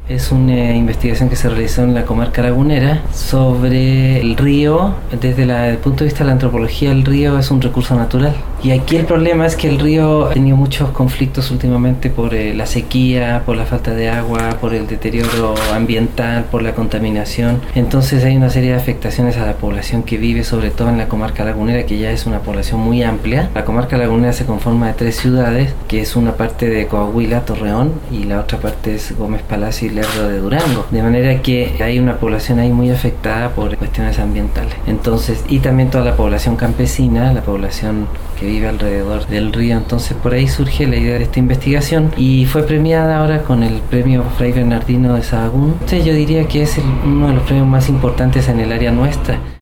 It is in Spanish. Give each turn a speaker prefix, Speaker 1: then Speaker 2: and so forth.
Speaker 1: Es una investigación que se realizó en la comarca lagunera sobre el río. Desde el punto de vista de la antropología, el río es un recurso natural. Y aquí el problema es que el río ha tenido muchos conflictos últimamente por la sequía, por la falta de agua, por el deterioro ambiental, por la contaminación. Entonces hay una serie de afectaciones a la población que vive, sobre todo en la comarca lagunera, que ya es una población muy amplia. La comarca lagunera se conforma de 3 ciudades, que es una parte de Coahuila, Torreón, y la otra parte es Gómez Palacio y Lerdo de Durango, de manera que hay una población ahí muy afectada por cuestiones ambientales. Entonces, y también toda la población campesina, la población que vive alrededor del río. Entonces por ahí surge la idea de esta investigación y fue premiada ahora con el premio Fray Bernardino de Sahagún. Entonces yo diría que es uno de los premios más importantes en el área nuestra.